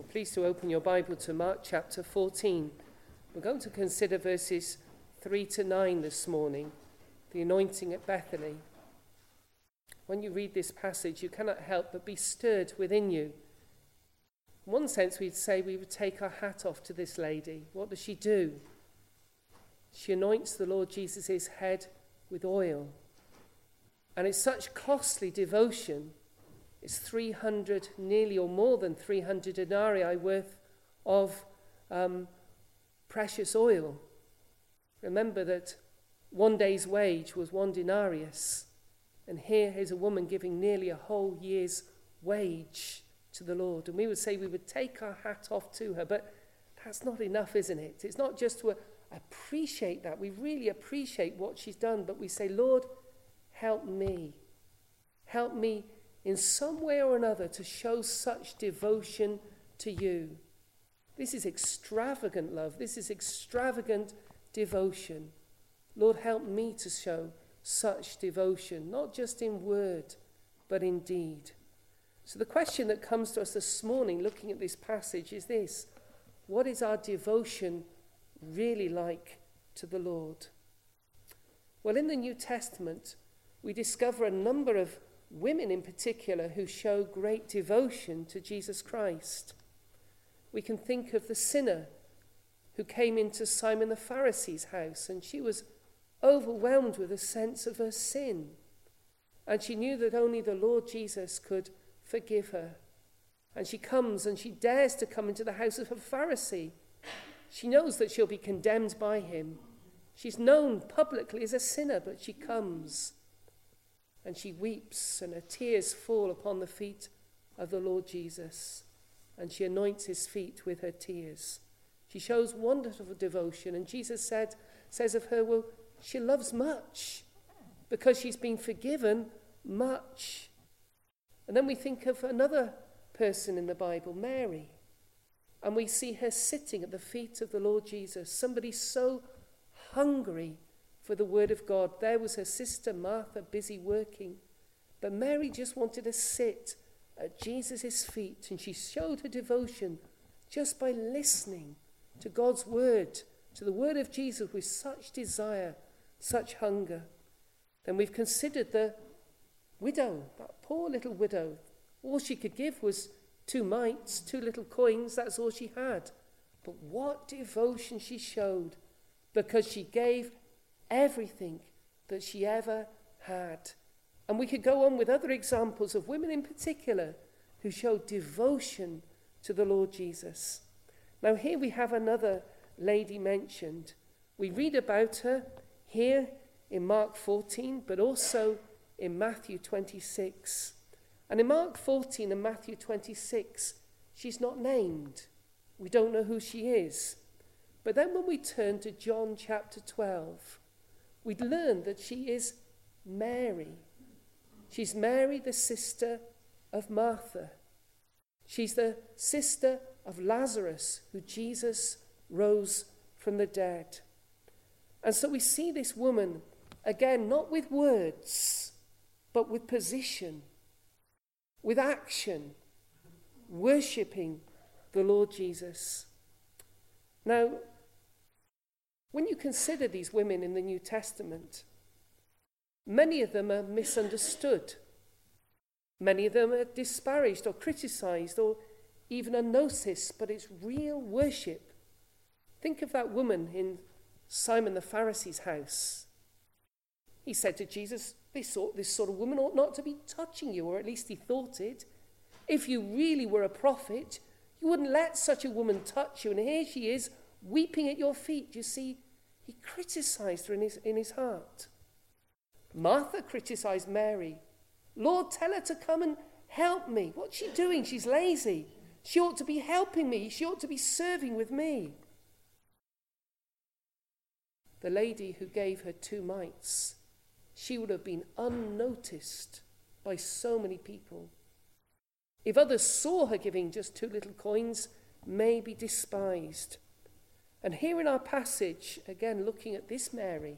Please to open your Bible to Mark chapter 14. We're going to consider verses 3 to 9 this morning, the anointing at Bethany. When you read this passage, you cannot help but be stirred within you. In one sense, we'd say we would take our hat off to this lady. What does she do? She anoints the Lord Jesus' head with oil. And it's such costly devotion. It's 300, nearly or more than 300 denarii worth of precious oil. Remember that one day's wage was 1 denarius. And here is a woman giving nearly a whole year's wage to the Lord. And we would say we would take our hat off to her, but that's not enough, isn't it? It's not just to appreciate that. We really appreciate what she's done, but we say, Lord, help me. Help me in some way or another to show such devotion to you. This is extravagant love. This is extravagant devotion. Lord, help me to show such devotion, not just in word, but in deed. So the question that comes to us this morning, looking at this passage, is this: what is our devotion really like to the Lord? Well, in the New Testament, we discover a number of women in particular who show great devotion to Jesus Christ. We can think of the sinner who came into Simon the Pharisee's house, and she was overwhelmed with a sense of her sin. And she knew that only the Lord Jesus could forgive her. And she comes and she dares to come into the house of a Pharisee. She knows that she'll be condemned by him. She's known publicly as a sinner, but she comes. And she weeps, and her tears fall upon the feet of the Lord Jesus. And she anoints his feet with her tears. She shows wonderful devotion. And Jesus says of her, well, she loves much because she's been forgiven much. And then we think of another person in the Bible, Mary. And we see her sitting at the feet of the Lord Jesus, somebody so hungry for the word of God. There was her sister Martha busy working, but Mary just wanted to sit at Jesus' feet, and she showed her devotion just by listening to God's word, to the word of Jesus, with such desire, such hunger. Then we've considered the widow, that poor little widow. All she could give was 2 mites, 2 little coins. That's all she had. But what devotion she showed, because she gave everything that she ever had. And we could go on with other examples of women in particular who showed devotion to the Lord Jesus. Now here we have another lady mentioned. We read about her here in Mark 14, but also in Matthew 26. And in Mark 14 and Matthew 26, she's not named. We don't know who she is. But then when we turn to John chapter 12, we'd learn that she is Mary. She's Mary, the sister of Martha. She's the sister of Lazarus, who Jesus rose from the dead. And so we see this woman, again, not with words, but with position, with action, worshipping the Lord Jesus. Now, when you consider these women in the New Testament, many of them are misunderstood. Many of them are disparaged or criticized or even unnoticed, but it's real worship. Think of that woman in Simon the Pharisee's house. He said to Jesus, this sort of woman ought not to be touching you, or at least he thought it. If you really were a prophet, you wouldn't let such a woman touch you. And here she is, weeping at your feet. You see, he criticized her in his heart. Martha criticized Mary. Lord, tell her to come and help me. What's she doing? She's lazy. She ought to be helping me. She ought to be serving with me. The lady who gave her 2 mites, she would have been unnoticed by so many people. If others saw her giving just 2 little coins, maybe despised. And here in our passage, again looking at this Mary,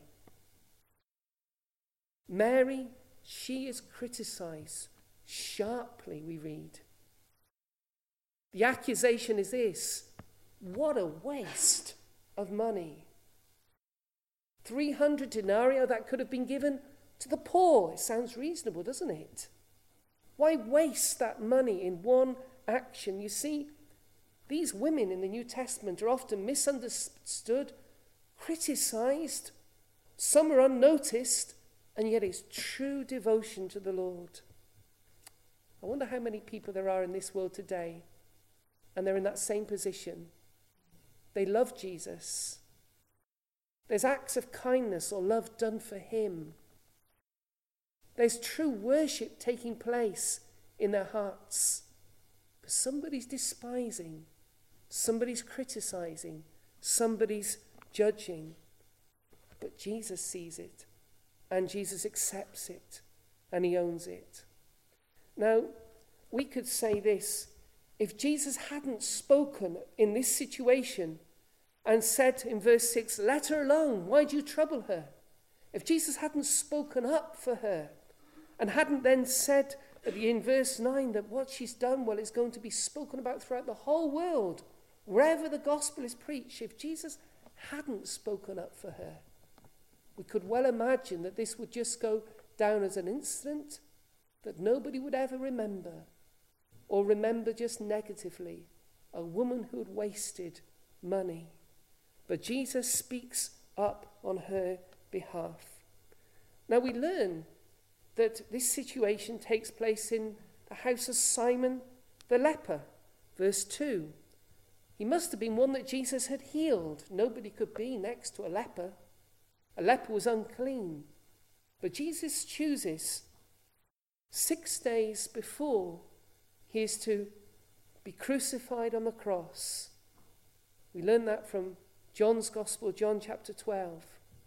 she is criticized sharply, we read. The accusation is this: what a waste of money. 300 denarii, that could have been given to the poor. It sounds reasonable, doesn't it? Why waste that money in one action? You see, these women in the New Testament are often misunderstood, criticized. Some are unnoticed, and yet it's true devotion to the Lord. I wonder how many people there are in this world today, and they're in that same position. They love Jesus. There's acts of kindness or love done for him. There's true worship taking place in their hearts. But somebody's despising, somebody's criticizing, somebody's judging. But Jesus sees it, and Jesus accepts it, and he owns it. Now, we could say this: if Jesus hadn't spoken in this situation and said in verse 6, let her alone, why do you trouble her? If Jesus hadn't spoken up for her and hadn't then said in verse 9 that what she's done, well, is going to be spoken about throughout the whole world, wherever the gospel is preached, if Jesus hadn't spoken up for her, we could well imagine that this would just go down as an incident that nobody would ever remember, or remember just negatively, a woman who had wasted money. But Jesus speaks up on her behalf. Now we learn that this situation takes place in the house of Simon the leper. Verse 2. He must have been one that Jesus had healed. Nobody could be next to a leper. A leper was unclean. But Jesus chooses 6 days before he is to be crucified on the cross. We learn that from John's Gospel, John chapter 12.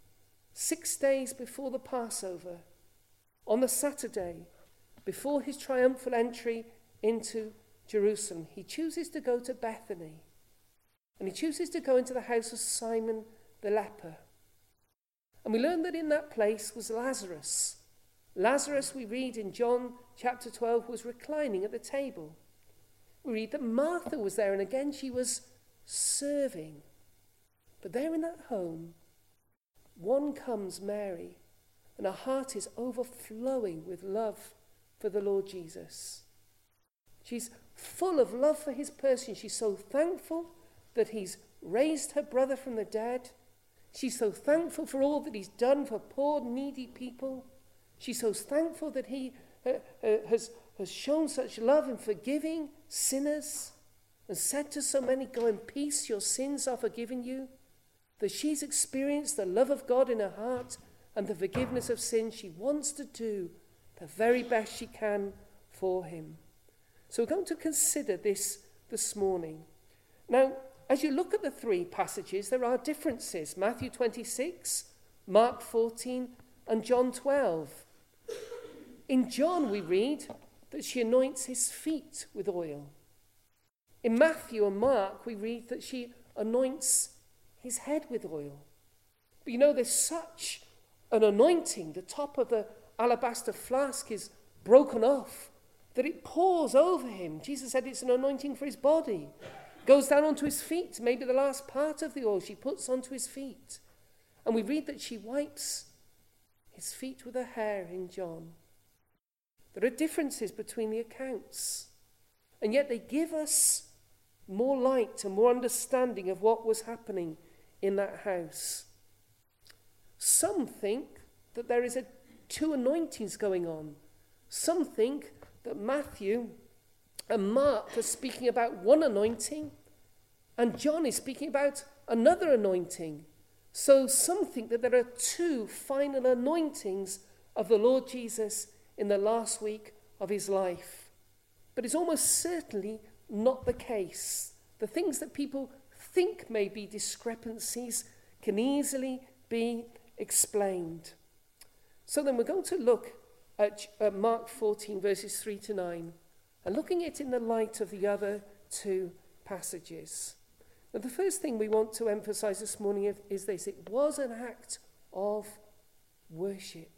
6 days before the Passover, on the Saturday, before his triumphal entry into Jerusalem, he chooses to go to Bethany. And he chooses to go into the house of Simon the leper. And we learn that in that place was Lazarus. Lazarus, we read in John chapter 12, was reclining at the table. We read that Martha was there, and again she was serving. But there in that home, one comes, Mary, and her heart is overflowing with love for the Lord Jesus. She's full of love for his person. She's so thankful that he's raised her brother from the dead. She's so thankful for all that he's done for poor, needy people. She's so thankful that he has shown such love in forgiving sinners and said to so many, go in peace, your sins are forgiven you. That she's experienced the love of God in her heart and the forgiveness of sin. She wants to do the very best she can for him. So we're going to consider this morning. Now, as you look at the 3 passages, there are differences. Matthew 26, Mark 14, and John 12. In John, we read that she anoints his feet with oil. In Matthew and Mark, we read that she anoints his head with oil. But you know, there's such an anointing, the top of the alabaster flask is broken off, that it pours over him. Jesus said it's an anointing for his body. Goes down onto his feet, maybe the last part of the oil she puts onto his feet. And we read that she wipes his feet with her hair in John. There are differences between the accounts, and yet they give us more light and more understanding of what was happening in that house. Some think that there is 2 anointings going on. Some think that Matthew and Mark are speaking about one anointing, and John is speaking about another anointing. So some think that there are 2 final anointings of the Lord Jesus in the last week of his life. But it's almost certainly not the case. The things that people think may be discrepancies can easily be explained. So then we're going to look at Mark 14, verses 3 to 9, and looking at it in the light of the other 2 passages. Now, the first thing we want to emphasize this morning is this: it was an act of worship.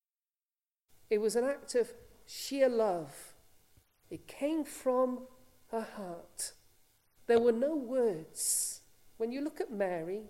It was an act of sheer love. It came from her heart. There were no words. When you look at Mary,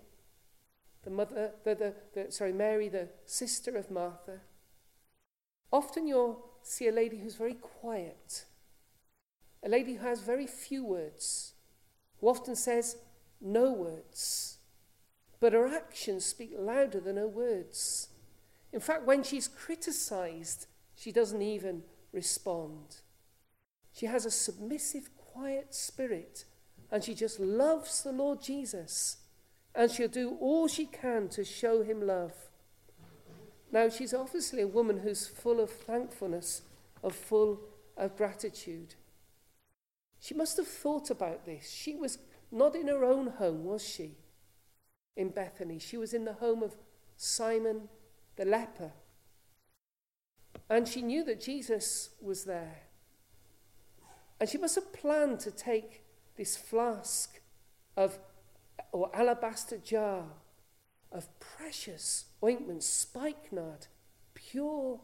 Mary, the sister of Martha, often you'll see a lady who's very quiet, a lady who has very few words, who often says no words, but her actions speak louder than her words. In fact, when she's criticized, she doesn't even respond. She has a submissive, quiet spirit, and she just loves the Lord Jesus, and she'll do all she can to show him love. Now, she's obviously a woman who's full of thankfulness, full of gratitude. She must have thought about this. She was not in her own home, was she? In Bethany. She was in the home of Simon the leper. And she knew that Jesus was there. And she must have planned to take this flask or alabaster jar of precious ointment, spikenard, pure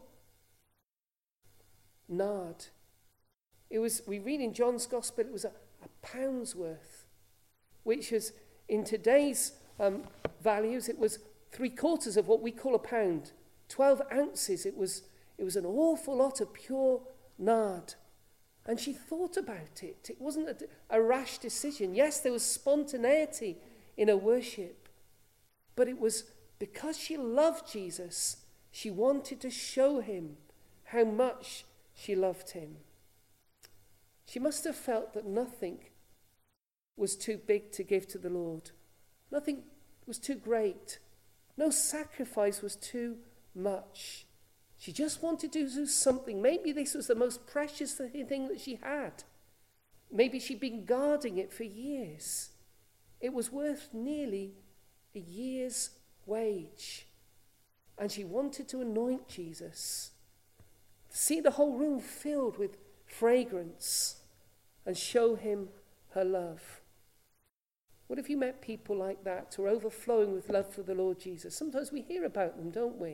nard. We read in John's Gospel, it was a pound's worth, which was, in today's values, it was 3/4 of what we call a pound. 12 ounces. It was an awful lot of pure nard. And she thought about it. It wasn't a rash decision. Yes, there was spontaneity in her worship, but it was because she loved Jesus, she wanted to show him how much she loved him. She must have felt that nothing was too big to give to the Lord. Nothing was too great. No sacrifice was too much. She just wanted to do something. Maybe this was the most precious thing that she had. Maybe she'd been guarding it for years. It was worth nearly a year's wage. And she wanted to anoint Jesus, see the whole room filled with fragrance, and show him her love. What if you met people like that who are overflowing with love for the Lord Jesus? Sometimes we hear about them, don't we?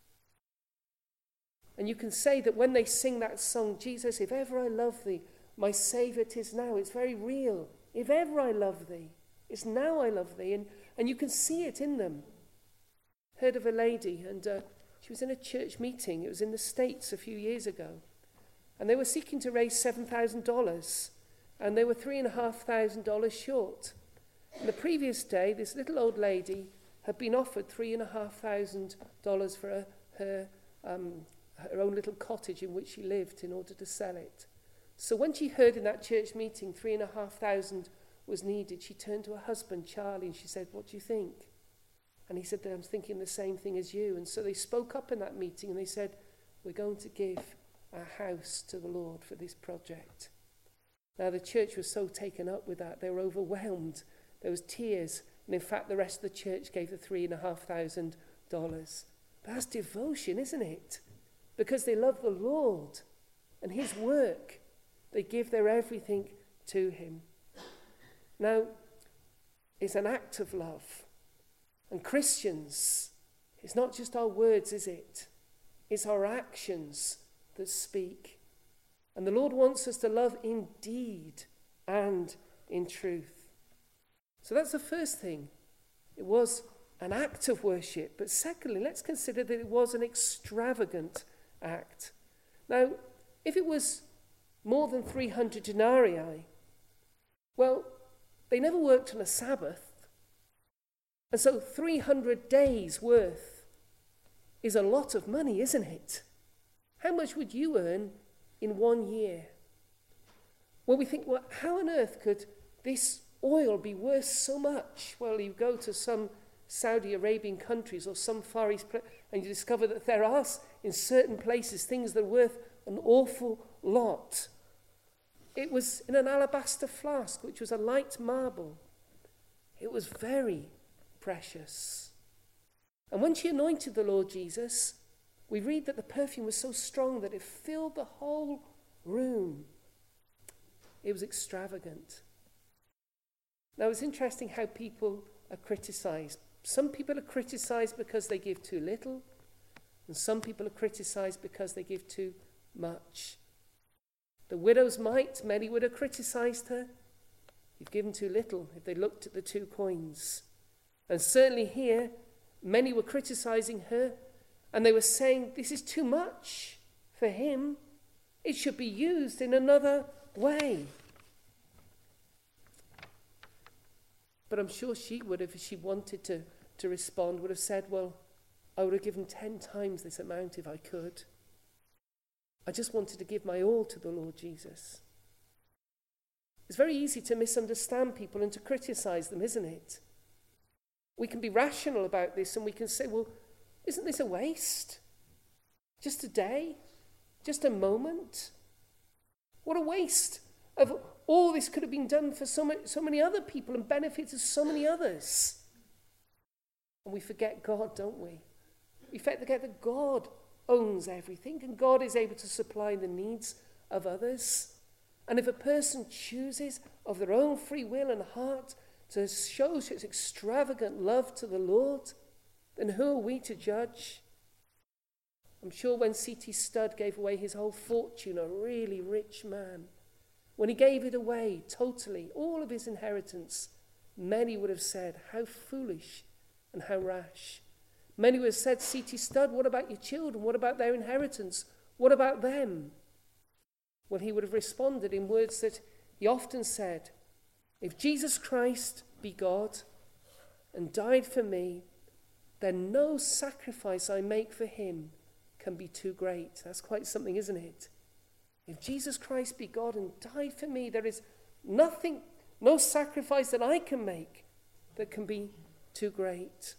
And you can say that when they sing that song, Jesus, if ever I love thee, my Saviour 'tis now. It's very real. If ever I love thee, it's now I love thee. And you can see it in them. Heard of a lady, and she was in a church meeting. It was in the States a few years ago. And they were seeking to raise $7,000. And they were $3,500 short. And the previous day, this little old lady had been offered $3,500 for her own little cottage in which she lived in order to sell it. So when she heard in that church meeting $3,500 was needed, she turned to her husband, Charlie, and she said, "What do you think?" And he said, "I'm thinking the same thing as you." And so they spoke up in that meeting and they said, "We're going to give our house to the Lord for this project." Now the church was so taken up with that, they were overwhelmed. There was tears, and in fact the rest of the church gave the $3,500. But that's devotion, isn't it? Because they love the Lord and his work. They give their everything to him. Now, it's an act of love. And Christians, it's not just our words, is it? It's our actions that speak. And the Lord wants us to love in deed and in truth. So that's the first thing. It was an act of worship. But secondly, let's consider that it was an extravagant act. Now, if it was more than 300 denarii, well, they never worked on a Sabbath. And so 300 days worth is a lot of money, isn't it? How much would you earn in 1 year? Well, we think, well, how on earth could this oil be worth so much? Well, you go to some Saudi Arabian countries or some Far East place, and you discover that there are, in certain places, things that are worth an awful lot. It was in an alabaster flask, which was a light marble. It was very precious. And when she anointed the Lord Jesus, we read that the perfume was so strong that it filled the whole room. It was extravagant. Now, it's interesting how people are criticized. Some people are criticized because they give too little, and some people are criticized because they give too much. The widow's mite, many would have criticised her. You've given too little if they looked at the 2 coins. And certainly here, many were criticising her, and they were saying, this is too much for him. It should be used in another way. But I'm sure she would have, if she wanted to respond, would have said, well, I would have given 10 times this amount if I could. I just wanted to give my all to the Lord Jesus. It's very easy to misunderstand people and to criticize them, isn't it? We can be rational about this and we can say, well, isn't this a waste? Just a day? Just a moment? What a waste of all this could have been done for so many other people and benefited so many others. And we forget God, don't we? We forget that God owns everything and God is able to supply the needs of others. And if a person chooses of their own free will and heart to show such extravagant love to the Lord, then who are we to judge? I'm sure when C.T. Studd gave away his whole fortune, a really rich man, when he gave it away totally, all of his inheritance, many would have said, how foolish and how rash. Many would have said, C.T. Studd, what about your children? What about their inheritance? What about them? Well, he would have responded in words that he often said, if Jesus Christ be God and died for me, then no sacrifice I make for him can be too great. That's quite something, isn't it? If Jesus Christ be God and died for me, there is nothing, no sacrifice that I can make that can be too great.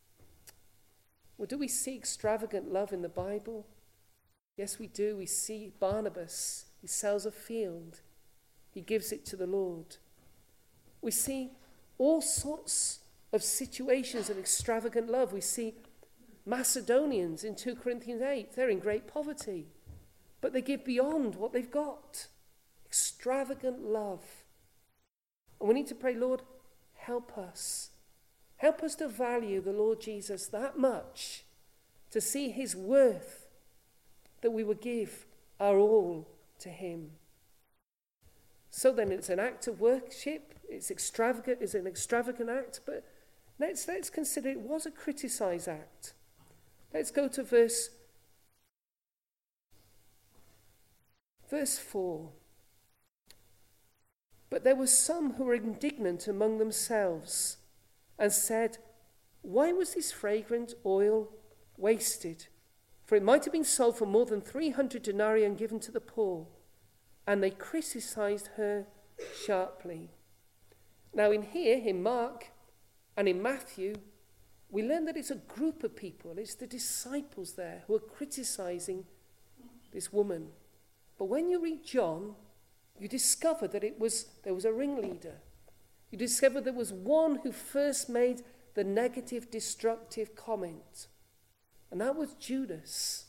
Well, do we see extravagant love in the Bible? Yes, we do. We see Barnabas. He sells a field. He gives it to the Lord. We see all sorts of situations of extravagant love. We see Macedonians in 2 Corinthians 8. They're in great poverty, but they give beyond what they've got. Extravagant love. And we need to pray, Lord, help us. Help us to value the Lord Jesus that much, to see his worth, that we would give our all to him. So then it's an act of worship, it's extravagant, it's an extravagant act, but let's consider it was a criticized act. Let's go to verse 4. But there were some who were indignant among themselves and said, why was this fragrant oil wasted? For it might have been sold for more than 300 denarii and given to the poor. And they criticized her sharply. Now in Mark and in Matthew, we learn that it's a group of people. It's the disciples there who are criticizing this woman. But when you read John, you discover that there was a ringleader. You discover there was one who first made the negative, destructive comment. And that was Judas.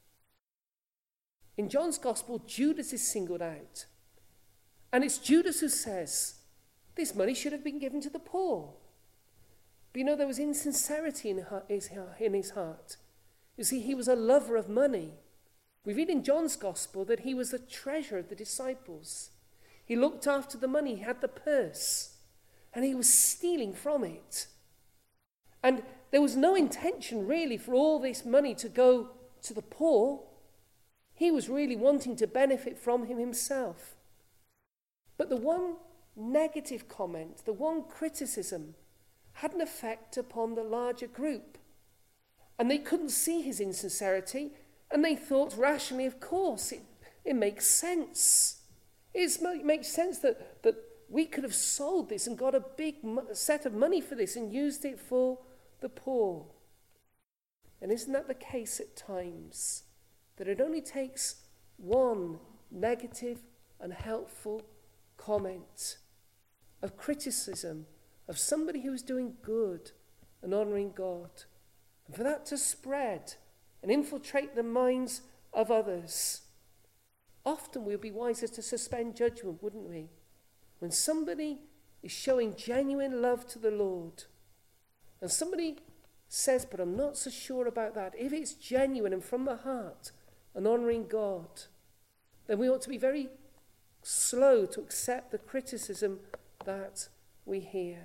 In John's gospel, Judas is singled out. And it's Judas who says, this money should have been given to the poor. But you know, there was insincerity in his heart. You see, he was a lover of money. We read in John's gospel that he was the treasurer of the disciples. He looked after the money, he had the purse, and he was stealing from it. And there was no intention really for all this money to go to the poor. He was really wanting to benefit from him himself. But the one negative comment, the one criticism, had an effect upon the larger group. And they couldn't see his insincerity, and they thought rationally, of course, it makes sense. It makes sense that we could have sold this and got a big set of money for this and used it for the poor. And isn't that the case at times? That it only takes one negative, unhelpful comment of criticism of somebody who is doing good and honouring God, and for that to spread and infiltrate the minds of others. Often we'll be wiser to suspend judgment, wouldn't we? When somebody is showing genuine love to the Lord, and somebody says, but I'm not so sure about that. If it's genuine and from the heart and honouring God, then we ought to be very slow to accept the criticism that we hear.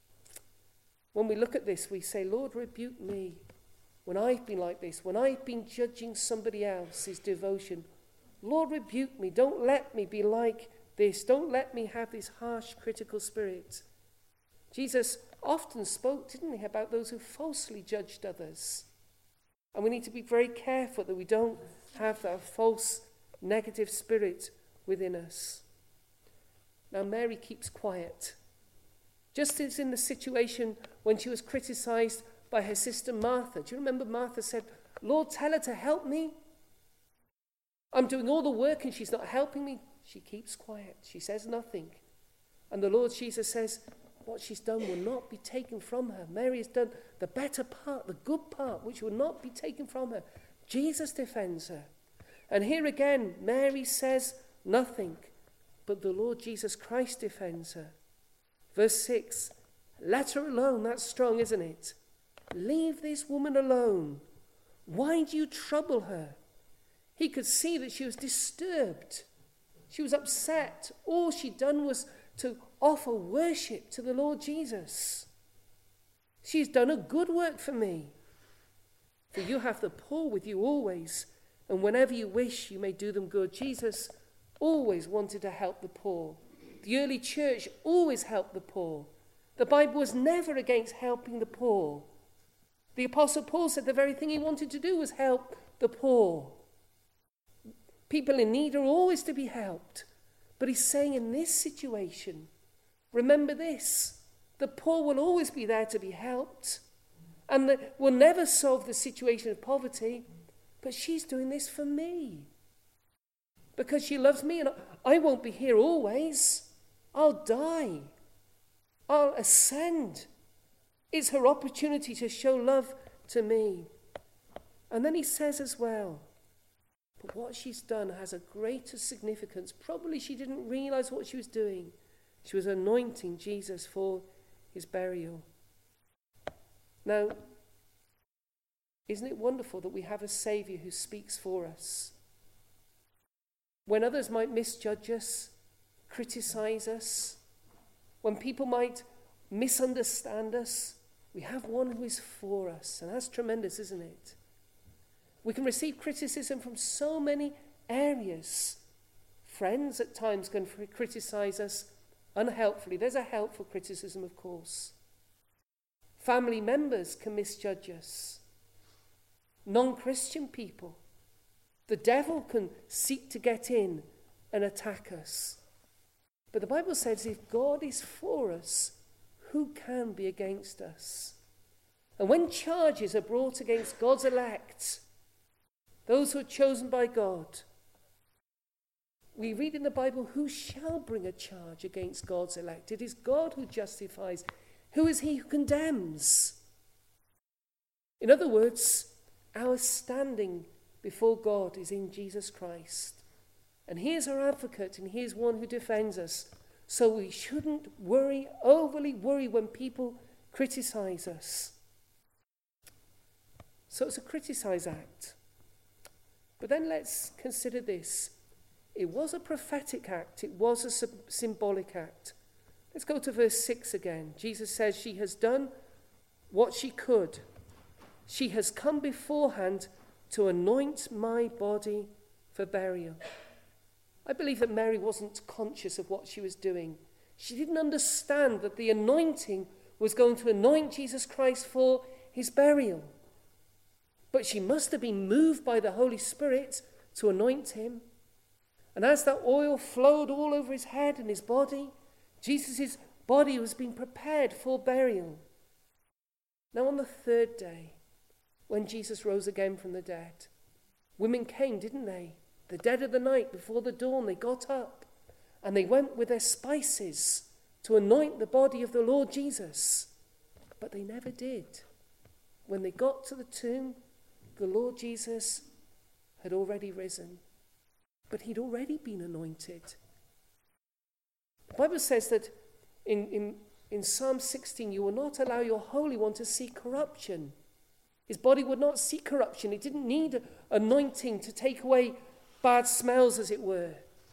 When we look at this, we say, Lord, rebuke me when I've been like this, when I've been judging somebody else's devotion. Lord, rebuke me. Don't let me be like this. Don't let me have this harsh, critical spirit. Jesus often spoke, didn't he, about those who falsely judged others. And we need to be very careful that we don't have that false, negative spirit within us. Now, Mary keeps quiet. Just as in the situation when she was criticized by her sister Martha. Do you remember Martha said, Lord, tell her to help me. I'm doing all the work and she's not helping me. She keeps quiet. She says nothing. And the Lord Jesus says, what she's done will not be taken from her. Mary has done the better part, the good part, which will not be taken from her. Jesus defends her. And here again, Mary says nothing, but the Lord Jesus Christ defends her. Verse 6, let her alone. That's strong, isn't it? Leave this woman alone. Why do you trouble her? He could see that she was disturbed. She was upset. All she'd done was to offer worship to the Lord Jesus. She's done a good work for me. For you have the poor with you always, and whenever you wish, you may do them good. Jesus always wanted to help the poor. The early church always helped the poor. The Bible was never against helping the poor. The Apostle Paul said the very thing he wanted to do was help the poor. People in need are always to be helped. But he's saying in this situation, remember this, the poor will always be there to be helped. And that will never solve the situation of poverty. But she's doing this for me. Because she loves me and I won't be here always. I'll die. I'll ascend. It's her opportunity to show love to me. And then he says as well, but what she's done has a greater significance. Probably she didn't realize what she was doing. She was anointing Jesus for his burial. Now, isn't it wonderful that we have a Saviour who speaks for us? When others might misjudge us, criticize us, when people might misunderstand us, we have one who is for us. And that's tremendous, isn't it? We can receive criticism from so many areas. Friends at times can criticize us unhelpfully. There's a helpful criticism, of course. Family members can misjudge us. Non-Christian people. The devil can seek to get in and attack us. But the Bible says if God is for us, who can be against us? And when charges are brought against God's elect, those who are chosen by God, we read in the Bible, who shall bring a charge against God's elect? It is God who justifies. Who is he who condemns? In other words, our standing before God is in Jesus Christ. And he is our advocate and he is one who defends us. So we shouldn't overly worry when people criticize us. So it's a criticize act. But then let's consider this. It was a prophetic act. It was a symbolic act. Let's go to verse 6 again. Jesus says she has done what she could. She has come beforehand to anoint my body for burial. I believe that Mary wasn't conscious of what she was doing. She didn't understand that the anointing was going to anoint Jesus Christ for his burial. But she must have been moved by the Holy Spirit to anoint him. And as that oil flowed all over his head and his body, Jesus' body was being prepared for burial. Now on the third day, when Jesus rose again from the dead, women came, didn't they? The dead of the night, before the dawn, they got up and they went with their spices to anoint the body of the Lord Jesus. But they never did. When they got to the tomb, the Lord Jesus had already risen. But he'd already been anointed. The Bible says that in Psalm 16, you will not allow your Holy One to see corruption. His body would not see corruption. It didn't need anointing to take away bad smells, as it were,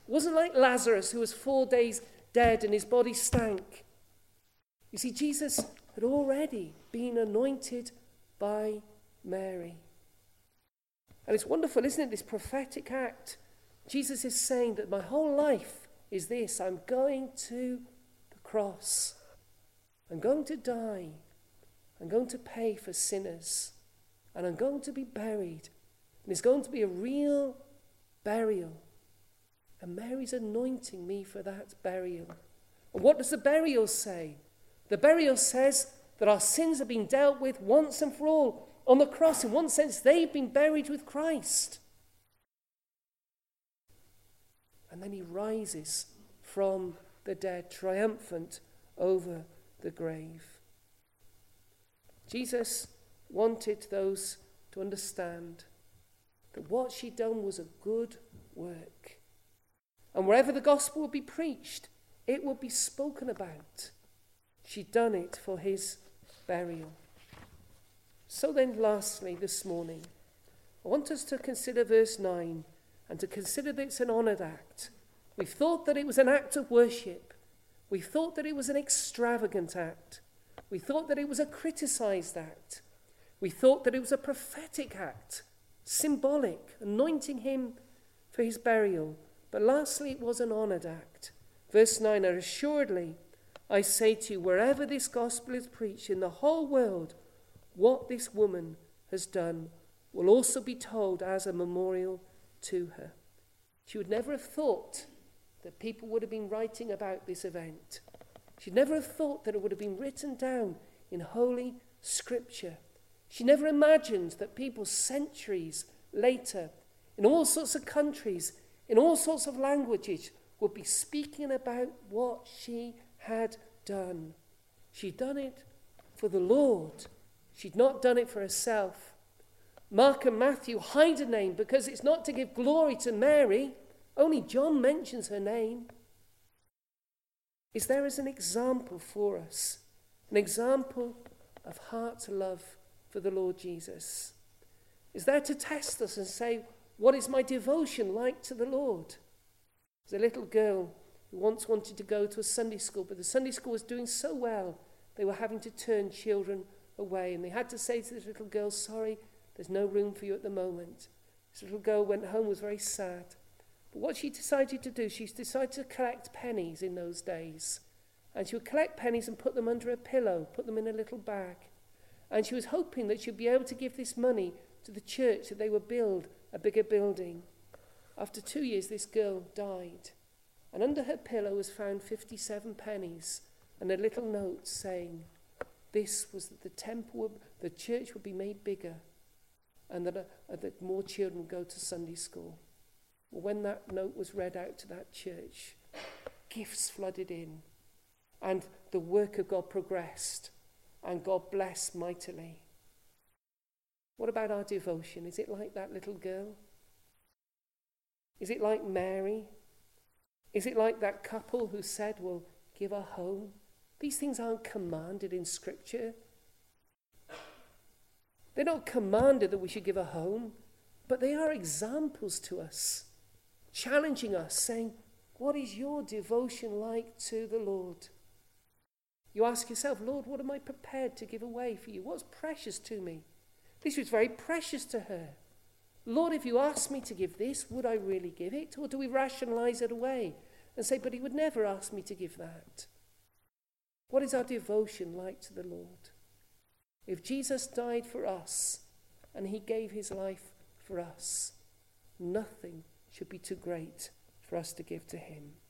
It wasn't like Lazarus, who was 4 days dead and his body stank. You see, Jesus had already been anointed by Mary. And it's wonderful, isn't it, this prophetic act? Jesus is saying that my whole life is this. I'm going to the cross. I'm going to die. I'm going to pay for sinners. And I'm going to be buried. And it's going to be a real burial. And Mary's anointing me for that burial. And what does the burial say? The burial says that our sins have been dealt with once and for all. On the cross, in one sense, they've been buried with Christ. And then he rises from the dead, triumphant over the grave. Jesus wanted those to understand that what she'd done was a good work. And wherever the gospel would be preached, it would be spoken about. She'd done it for his burial. So then, lastly, this morning, I want us to consider verse 9 and to consider that it's an honoured act. We've thought that it was an act of worship. We thought that it was an extravagant act. We thought that it was a criticised act. We thought that it was a prophetic act, symbolic, anointing him for his burial. But lastly, it was an honoured act. Verse 9, assuredly, I say to you, wherever this gospel is preached in the whole world, what this woman has done will also be told as a memorial to her. She would never have thought that people would have been writing about this event. She'd never have thought that it would have been written down in Holy Scripture. She never imagined that people centuries later, in all sorts of countries, in all sorts of languages, would be speaking about what she had done. She'd done it for the Lord. She'd not done it for herself. Mark and Matthew hide a name because it's not to give glory to Mary. Only John mentions her name. Is there as an example for us, an example of heart love for the Lord Jesus? Is there to test us and say, what is my devotion like to the Lord? There's a little girl who once wanted to go to a Sunday school, but the Sunday school was doing so well, they were having to turn children away. And they had to say to this little girl, sorry, there's no room for you at the moment. This little girl went home, was very sad. But what she decided to do, she decided to collect pennies in those days. And she would collect pennies and put them under a pillow, put them in a little bag. And she was hoping that she'd be able to give this money to the church, that they would build a bigger building. After 2 years, this girl died. And under her pillow was found 57 pennies and a little note saying, this was that the church would be made bigger and that more children would go to Sunday school. Well, when that note was read out to that church, gifts flooded in and the work of God progressed and God blessed mightily. What about our devotion? Is it like that little girl? Is it like Mary? Is it like that couple who said, well, give a home? These things aren't commanded in Scripture. They're not commanded that we should give a home, but they are examples to us, challenging us, saying, what is your devotion like to the Lord? You ask yourself, Lord, what am I prepared to give away for you? What's precious to me? This was very precious to her. Lord, if you asked me to give this, would I really give it? Or do we rationalize it away and say, but he would never ask me to give that? What is our devotion like to the Lord? If Jesus died for us and he gave his life for us, nothing should be too great for us to give to him.